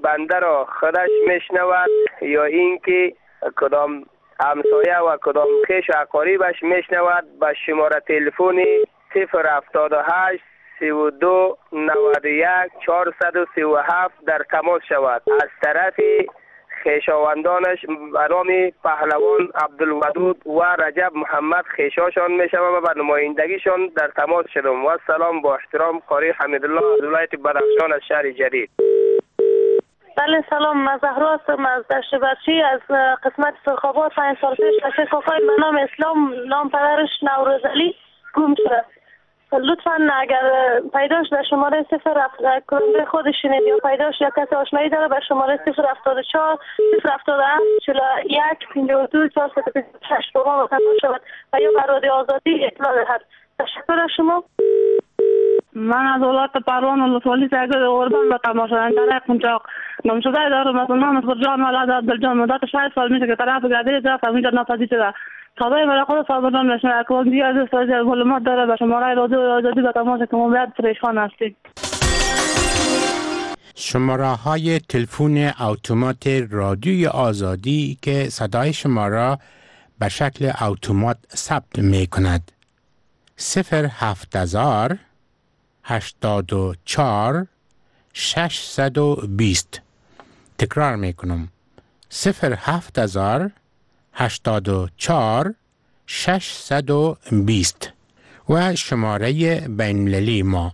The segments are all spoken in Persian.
بنده را خودش میشنود یا اینکه کدام همسایه و کدام خویش اقاربش میشنود، به شماره تلفن 078 32 91 437 در تماس شود. از طرف خویشاوندانش به نام پهلوان عبدالودود و رجب محمد خویشاشان می شوم و به نمایندگیشان در تماس شدم. و سلام، با احترام، قاری حمیدالله از ولایت بدخشان از شهر جدید. بله سلام، من زهرا هستم از دشت بچی از قسمت سرخابات. 5 سال پیش بچه کاکای به نام اسلام، نام پدرش نوروز علی گم شده. لطفا اگر پیداش در شماره 0 کننده خودش شنید یا پیداش یا کسی آشنایی داره به شماره 074 077 41 52 426 با ما تماس شود و یا بر رادیو آزادی اطلاع دهد. تشکر از شما. من از ولایت پروان ولسوالی سرگرد اردن به تماشاگران قمچاق گم شده دارم. از نام فرجان ولد عبدالجان مدت 6 سال میشه که طرف گردید رفتم اینجا ناپدید شده. تابع مراقب صابران نشون اکوان دیگر از معلومات داره به شماره رادیو آزادی به تماس که موقعیت پریشان هستید. شماره های تلفن اتومات رادیوی آزادی که صدای شما را به شکل اتومات ثبت می کند: 07000 84 620. تکرار می کنم: 07000 84 620 و شماره بین‌المللی ما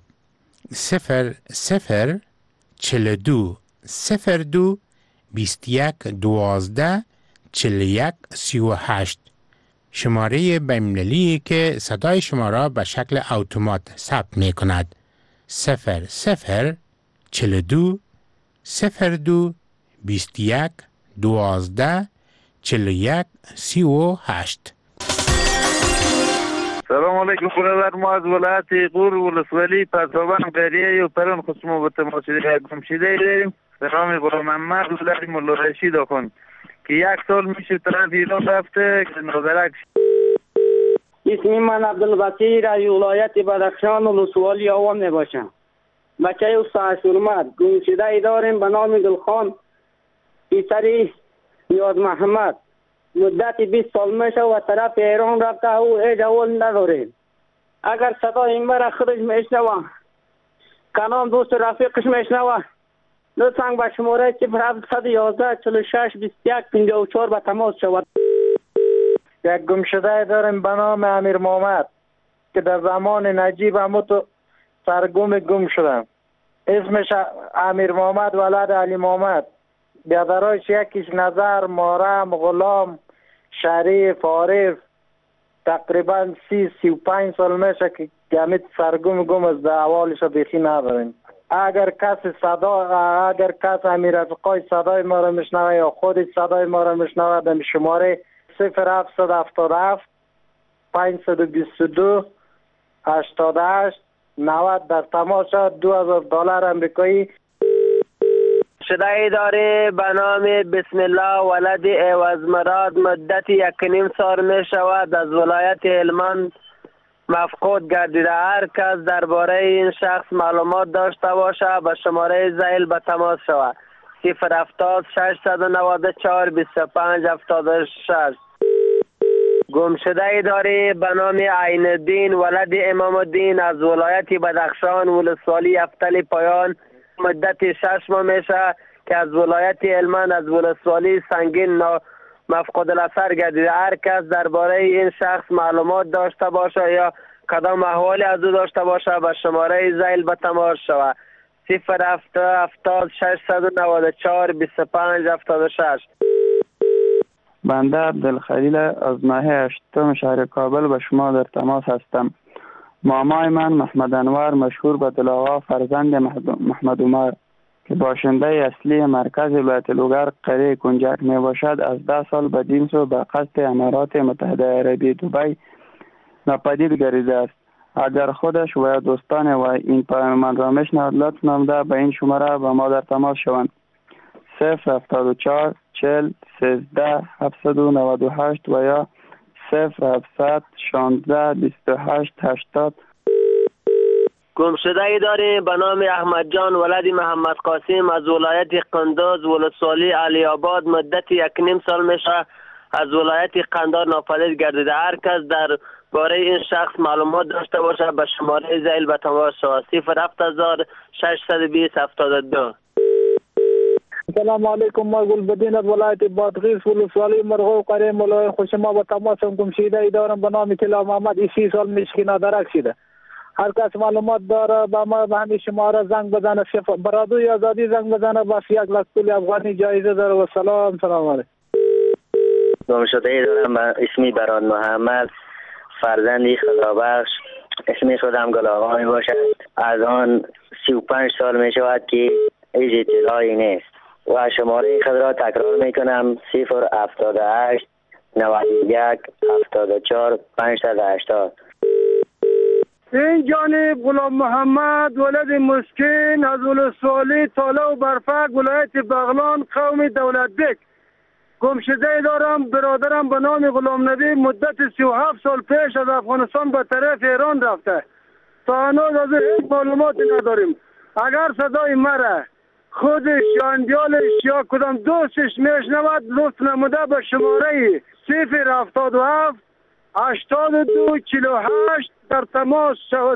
00 42 02 21 12 41 38. شماره بین‌المللی که صدای شما را به شکل اتومات ثبت می کند: 00 42 02 21 12 41 38. سلام علیکم برادر، ما از ولایت غور ولسوالی پسابان قریه و پران خصوم به تماس گمشده داریم به نام غلام محمد ولایت مولا رشید آخوند که 1 سال میشه طرف ایران رفته که نادرک. اسم من عبدالبصیر از ولایت بدخشان ولسوالی آوان میباشم. بچه استاد سرمد گمشده داریم به نام گلخان پیسری نیاز محمد. مدت 20 سال میشه و طرف ایران رفته او هیچ اول نداره. اگر صدا این بر خودش میشنوه کنام دوست رفیقش میشنوه لطفاً به شماره 0711 46 21 54 به تماس شود. یک گمشده داریم به نام امیر محمد که در زمان نجیب هموتو سرگم شدم. اسمش امیر محمد ولد علی محمد. بیادرایش یکیش نظر، مارم، غلام، شریف، عارف. تقریبا 35 سال میشه که گمیت سرگم از احوالش بیخی نداریم. اگر کس امیر رفقای صدای ما را میشنوه یا خودش صدای ما را میشنوه در شماره 0777 522 88 90 در تماس شد. $2000 امریکایی. شده داره به نام بسم الله ولد عوض مراد. مدت 1.5 سال می شود از ولایت هلمند مفقود گردیده. هر کس درباره این شخص معلومات داشته باشه به شماره زیل به تماس شود: 070 694 25 76. گم شده داره به نام عین الدین ولد امام الدین از ولایت بدخشان ولسوالی افتل پایان. مدت 6 ماه میشه که از ولایت هلمند از ولسوالی سنگین مفقود الاثر گردیده. هر کس درباره این شخص معلومات داشته باشه یا کدام احوالی از او داشته باشه به شماره زیل به تماس شود: 070 694 25 76. بنده عبدالخلیل از ناحیه 8 شهر کابل به شما در تماس هستم. مامای من محمد انور مشهور به دلاغا فرزند محمد عمر که باشنده اصلی مرکز ولایت لوگر قریه کنجک می باشد از 10 سال بدین سو به قصد امارات متحده عربی دبی ناپدید گردیده است. اگر خودش و دوستان و این پیام من را میشنوند لطف نموده به این شماره با ما در تماس شوند: 074 40 13 798 و یا 0700 16 28 80. گمشده ای داریم به نام احمد جان ولد محمد قاسم از ولایت قندوز ولسوالی علی آباد. مدت 1.5 سال میشه از ولایت قندار ناپدید گردیده. هر کس در باره این شخص معلومات داشته باشه به شماره ذیل به تماس شود 0762072. سلام علیکم. ما گلبدین از ولایت بادغیس ولسوالی مرغوب قره مولای خوشما به تماس گمشده ای دارم به نام طلا محمد. 30 سال میشه نادرک شده. هر کس معلومات داره با ما به همین شماره زنگ بزنه. برادوی آزادی زنگ بزنه بس 1 لک پول افغانی جایزه داره. و سلام علیکم. گمشده ای دارم اسمی بران محمد فرزندی خدابخش. اسمی خودم گل آقا می باشد. از آن 35 سال می شود که هیچ اطلاعی نیست و شماره خود را تکرار می کنم 078 91 74 580. این جانب غلام محمد ولد مسکین از ولسوالی تاله و برفک ولایت بغلان قوم دولت بک. گمشده دارم. برادرم به نام غلام نبی مدت 37 سال پیش از افغانستان به طرف ایران رفته. تا هنوز از هیچ معلوماتی نداریم. اگر صدای مرا خودش یا اندیالش یا کدام دوستش میشنود لطف نموده به شماره 077 82 48 در تماس شود.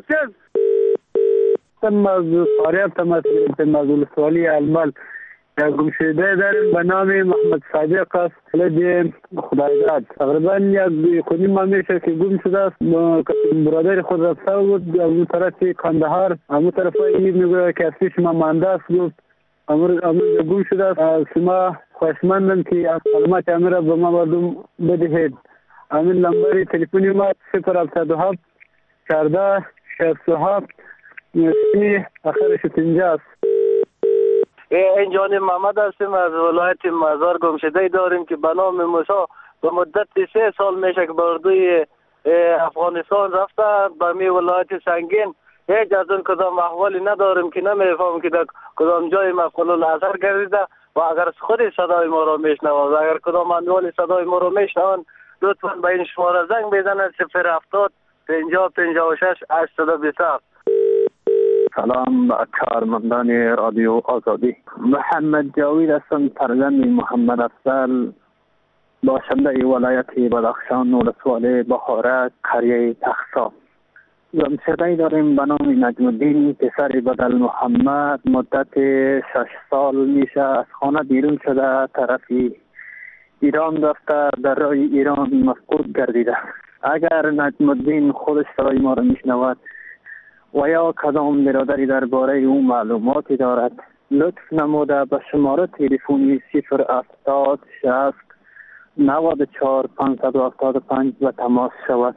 موضوع فاریاب تماس گرفته. موضوع سوالی علمال یا گمشده داریم به نام محمد صادق است. ولد خدایداد. تقریبا 1.5 ماه میشه که گم شده است. برادر خود رفته بود از اون طرف کندهار. همون طرف میگه که از شما مانده است. گفت امروز گم شده است. از شما خواهشمندم که معلومات امیر به ما بدهید. همین لمبر تلفنی ما 077 14 67 آخرش 50 است. این جانب محمد هستیم از ولایت مزار. گمشده داریم که به نام موسی به مدت 3 سال میشه که به اردوی افغانستان رفته به می ولایت سنگین. هیچ از اون کدام احوالی نداریم که نمیفهم که در کدام جای مفعول الاثر گردیده و اگر خود صدای ما را میشنوند و اگر کدام اندوال صدای ما را میشنوند لطفا به این شماره زنگ بزنند 070 50 56 827. سلام به کارمندان رادیو آزادی. محمد جاوید هستم فرزند محمد افضل باشنده ولایت بدخشان ولسوالی بهارک قریه تخصا. گمشده داریم به نام نجم الدین پسر بدل محمد. مدت 6 سال میشه از خانه بیرون شده طرف ایران رفته در راه ایران مفقود گردیده. اگر نجم الدین خودش صدای ما را میشنود و یا کدام برادری درباره او معلوماتی دارد لطف نموده به شماره تلفنی 070 60 94 575 به تماس شود.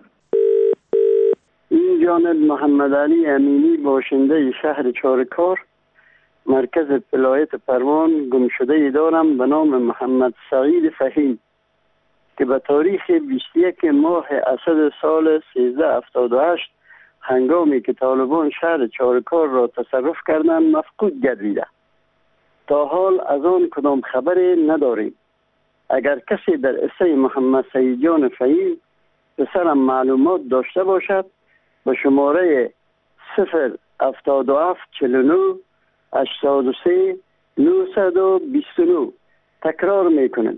این جانب محمد علی امینی باشنده شهر چارکار مرکز ولایت پروان گمشده دارم به نام محمد سعید فهیم که به تاریخ 21 ماه اسد سال 1378 هنگامی که طالبان شهر چارکار را تصرف کردند مفقود گردیده. تا حال از آن کدام خبری نداریم. اگر کسی در اسم محمد سعید جان فهیم پسرم معلومات داشته باشد به شماره 077 49 83 929 تکرار میکنم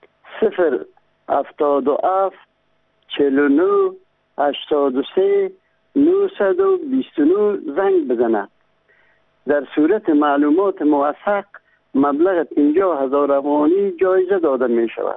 077 49 83 929 زنگ بزند. در صورت معلومات موثق مبلغ 50,000 افغانی جایزه داده می شود.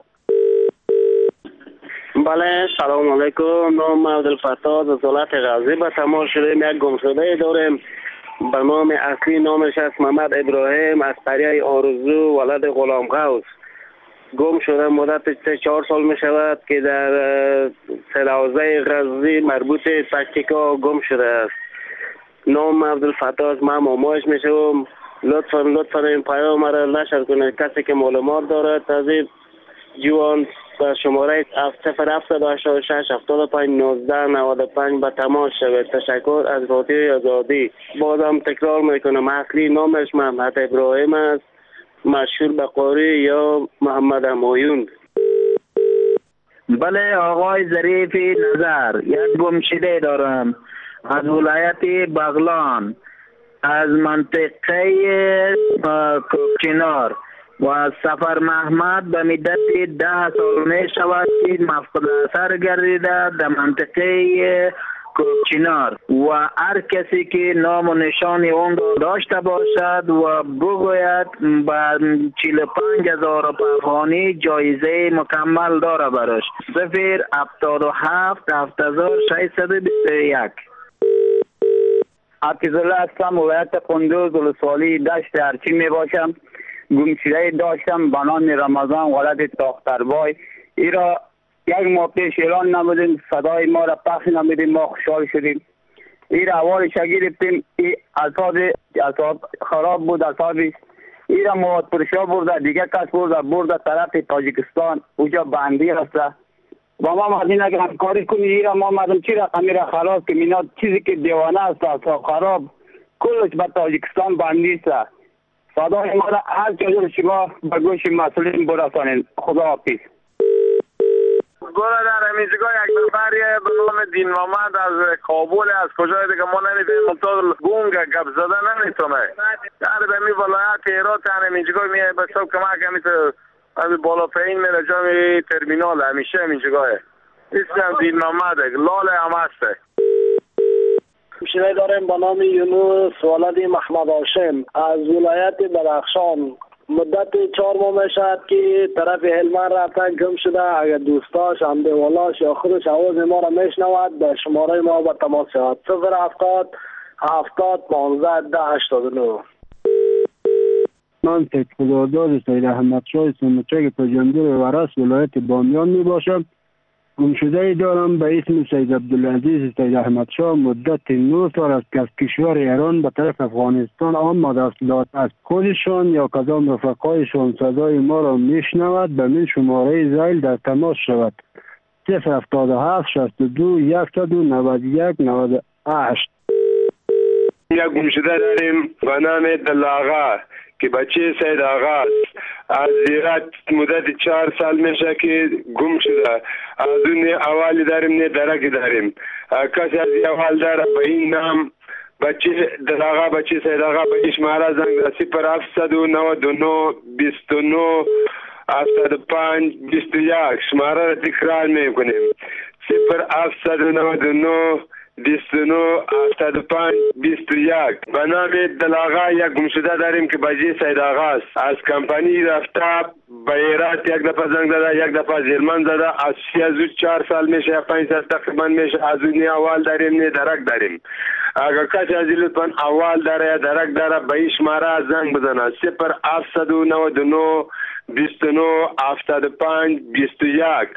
بله سلام علیکم. نام عبدالفتاح از ولایت غزنی به تماس شدیم. یک گمشده داریم به نام اصلی نامش است محمد ابراهیم از قریه آرزو ولد غلام غوث. گم شده مدت 4 سال می شود که در سلحوزه غزنی مربوط پکتیکا گم شده است. نام عبدالفتاح است. من مامایش می شوم. لطفا این پیام را نشر کنید. کسی که معلومات دارد از این جوان به شماره 078 75 19 95 به تماس شود. تشکر از رادیو آزادی. بازم تکرار میکنم اصلی نامش محمد ابراهیم است مشهور به قاری یا محمد همایون. بله آقای ظریف نظر. یک گمشده دارم از ولایت بغلان، از منطقه کوکنار و سفر محمد به مدت 10 سال می شود که مفقود اثر گردیده در منطقه کوکنار و هر کسی که نام و نشان اون داشته باشد و بگوید با 45,000 افغانی جایزه مکمل داره براش. 077 7621. حفیظالله هستم، ولایت قندوز، ولسوالی دشت ارچی می باشم. گمشده داشتم به نام رمضان ولد تاختربای. ایرا یک ماه پیش اعلان نمودیم، صدای ما را پخش نمودیم، ما خوشحال شدیم. ایرا اولش گرفتیم، اعصاب خراب بود، اعصابش ایرا مواد پرشا برده، دیگه کس برده طرف تاجیکستان، اونجا بندی هست. با ما مدین اگر همکاری کنی ایرا ما مردم چی رقمی را خلاص که اینا چیزی که دیوانه است خراب کلش به تاجیکستان بندی است. صدای ما را هر جای شما به گوش مسئولین برسانید. خدا حافظ. گوره در همیزگاه یک نفری به نام دین محمد از کابل، از کجای دیگه ما نمیدونیم، منطقه گونگه گپ زده نمیتونه در به می ولایت ایرات همیزگاه میه به صبح کمک همیتونه از بالا پایین میره جای ترمینال همیشه همیزگاهه. اسم دین محمد لال هم هسته. شنه داریم به نام یونس ولد محمد هاشم از ولایت بدخشان. مدت 4 ماه میشد که طرف هلمند رفتن گم شده. اگر دوستاش، همدیوالاش یا خودش آواز ما را میشنود به شماره ما با تماس شود. 070 70 15 10 89. من سید خداداد سید احمد شاه سمچک پجندر ورس ولایت بامیان می باشم. گمشده دارم به اسم سید عبدالعزیز سید احمد شاه. مدت 9 سال است که از کشور ایران به طرف افغانستان آمده است. از خودشان یا کدام رفقایشان صدای ما را میشنود به من شماره زیل در تماس شود. 077 62 191 98. یک گمشده داریم به نام دلاغا که بچه سید آغا است. از زیرت مدت 4 سال میشه که گم شده. از اون اوالی داریم نه درکی داریم. کسی از اول داره به این نام بچه دلاغا، بچه سید آغا به این شماره زنگ ده 0799 29 75 21. شماره را تکرار میکنیم 0799 29 75 21. به نام دلاغا یک گمشده داریم که بچه سید آغا است. از کمپانی رفته به ایرات یک دفعه زنگ زده، یک دفعه زیرمن زده. از 4 سال میشه، 5 سال تقریبا میشه. از اون اول داریم نه درک داریم. اگر کسی از لطفا اول داره یا درک داره به این شماره زنگ بزنه 0799 29 75 21.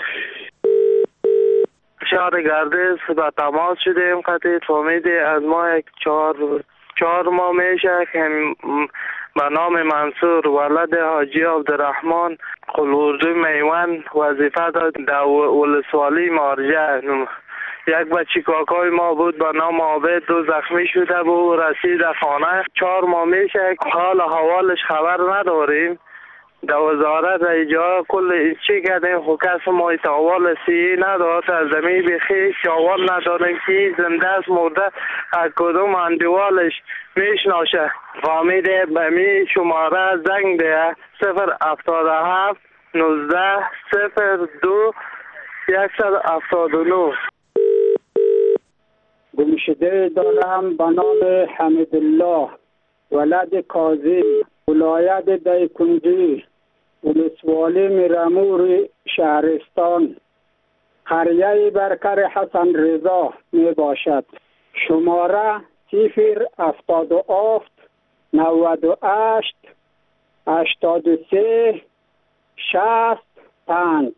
شهر گردش به تماس شدیم. قطعی فهمیدی از ما 4 ماه میشه که به نام منصور ولد حاجی عبدالرحمن قلوردو میوان وظیفه داد در ولسوالی مارجه. یک بچه کاکای ما بود به نام عابد، دو زخمی شده بود، رسید خانه. 4 ماه میشه حال حوالش خبر نداریم. در وزارت ایجا کل چی کردیم خو کس ما احوال سی ندارد. از زمین بخیش احوال نداریم که زنده است مرده از کدوم اندیوالش میشناشه. فهمیده به می شماره زنگ ده 077 19 02 179. گمشده دارم به نام حمدالله ولد کاظم ولایت دایکنډي ولسوالی میرامور شهرستان. قریه برکر حسن رضا می باشد. شماره 077 98 83 65.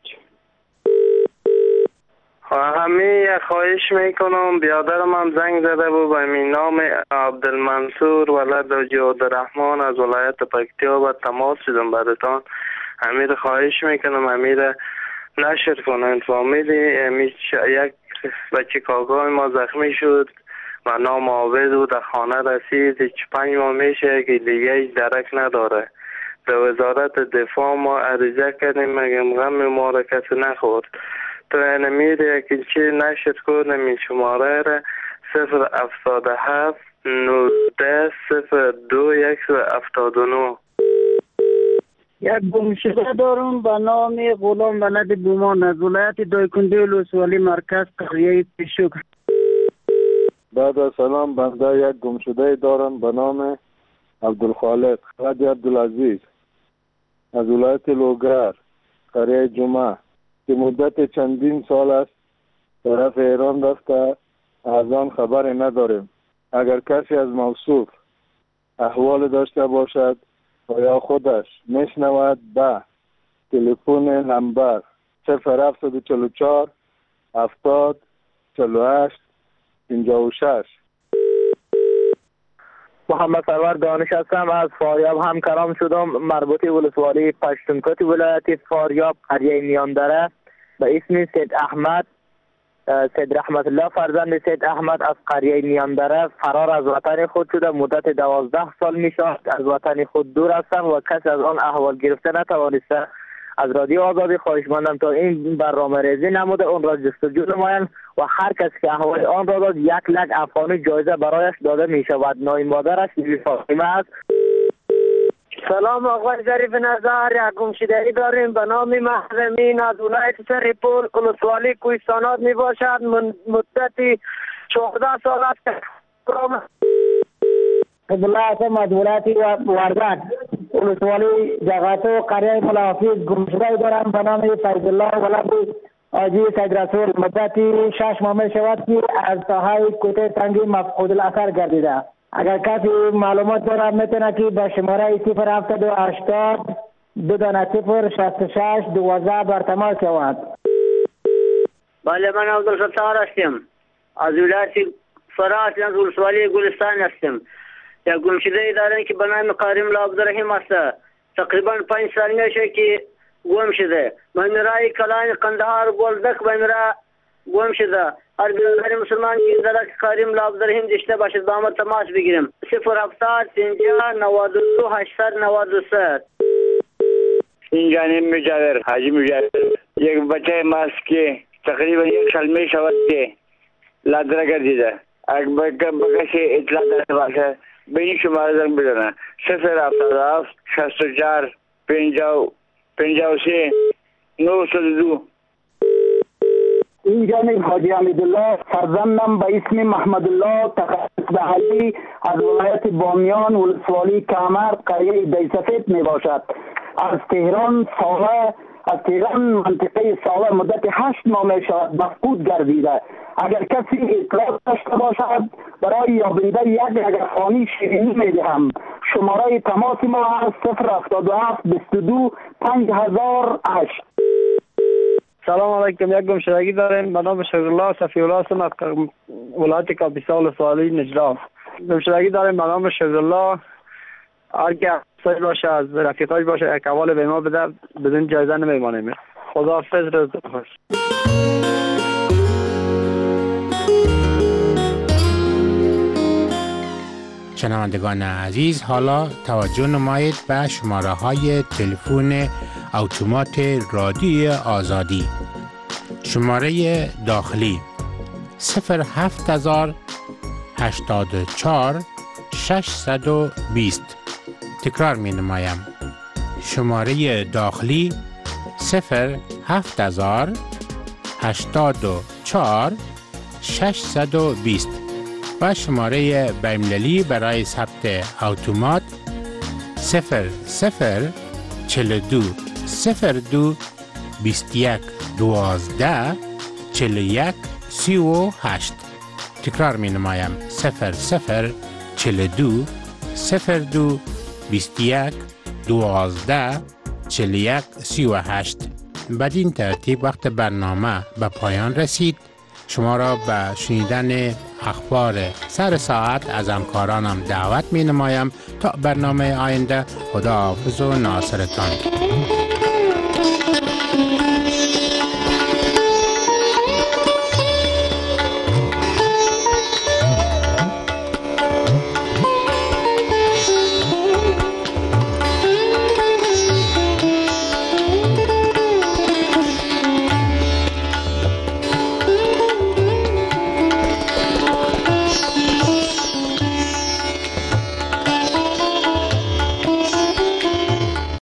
همه خواهش میکنم بیادرم هم زنگ زده بود به می نام عبدالمنصور ولد حاجی عبدالرحمن از ولایت پکتیا و تماس شدم براتان. امیر خواهش میکنم امیر نشر کنن. فامیلی یک بچه کاکای ما زخمی شد و نام عابد و در خانه رسید. 5 ماه میشه که دیگه هیچ درک نداره. در وزارت دفاع ما عریضه کردیم مگم غم ما را کسی نخورد. تو اینمیره که چی نشد کنم این شماره را 077 19 02 179. یک گمشده دارم به نام غلام ولد بومان از ولایت دایکنډي ولسوالي مرکز قریه پیشوک. بعد سلام، بنده یک گمشده دارم به نام عبدالخالق ولد عبدالعزیز از ولایت لوگر قریه جمعه که مدت چندین سال است طرف ایران رفته، از آن خبری نداریم. اگر کسی از موصوف احوال داشته باشد و یا خودش میشنود به تلفن نمبر 0744 70 48 56. محمد سرور دانش هستم، از فاریاب همکارم شدم، مربوط ولسوالی پشتونکوت ولایت فاریاب قریه میاندره به اسم سید احمد سید رحمت الله فرزند سید احمد از قریه میاندره فرار از وطن خود شده. مدت 12 سال می شود از وطن خود دور هستم و کسی از آن احوال گرفته نتوانسته. از رادیو آزادی خواهشمندم تا این برنامه ریزی نموده اون را جستجو نمایند و هر کسی که احوال آن را داد 1 لک افغانی جایزه برایش داده می شود. نام مادرش فاطمه است. سلام آقای ظریف نظر، یک گمشدگی داریم به نام محرمین از ولایت سرپول ولسوالی کوهستانات می باشد. مدتی 14 سال است که قبلاتم از ولایت وردک ولسوالی جغاتو قریه ملافیز گمشده دارم به نام فیض الله ولد آجی سید رسول. مدتی 6 ماه می شود که از ساحه کوته سنگی مفقود الاثر گردیده. اگر کسی معلومات دارد میتونه که به شماره 07080 22066 12 بر تماس شود. بله، من عبدالستار هستم، از ولایت فرات از ولسوالی گلستان هستم. یک گمشده دارن که به نام قارم الله عبدالرحیم است. تقریبا 5 سال میشه که گم شده. من رای کلان قندهار بولدک به مرا گم شده. هر برادر مسلمان که زده که قارم الله عبدالرحیم داشته باشد با ما تماس بگیریم. 070 50 92 893. این جانب مجاور حاجی مجاور، یک بچه ماست که تقریبا 1 سال می شود که لادره گردیده. اگر بکسی اطلاع داشته باشه به این شماره زنگ بزنه 077 64 53 902. این جانب حاجی حمیدالله فرزندم به اسم محمد الله تخصص به حلی از ولایت بامیان ولسوالی کمر قریه دیسفید می باشد. از تهران منطقه ساله مدت 8 ماه می شود مفقود گردیده. اگر کسی اطلاع داشته باشد برای یابنده 1 لک افغانی شیرینی می دهم. شماره تماس ما است 077 22 5008. سلام علیکم، یک گمشدگی داریم به نام شیرالله صفی‌الله هستم از ولایت کاپیسا ولسوالی نجران. گمشدگی داریم به نام شیرالله، هر کی سایل باشه از رفیقاش باشه یک حواله به ما بده، بدون جایزه نمیمانیم. خداحافظ، روز خوش. شنوندگان عزیز، حالا توجه نمایید به شماره های تلفن اتومات رادیوی آزادی. شماره داخلی 07084 620. تکرار می نمایم. شماره داخلی 07084 620 و شماره بین‌المللی برای ثبت اتومات 0042 02 21 12 41 38. تکرار می نمایم 0042 02 21 12 41 38. بدین ترتیب وقت برنامه به پایان رسید. شما را به شنیدن اخبار سر ساعت از همکارانم دعوت می نمایم. تا برنامه آینده، خداحافظ و ناصرتان.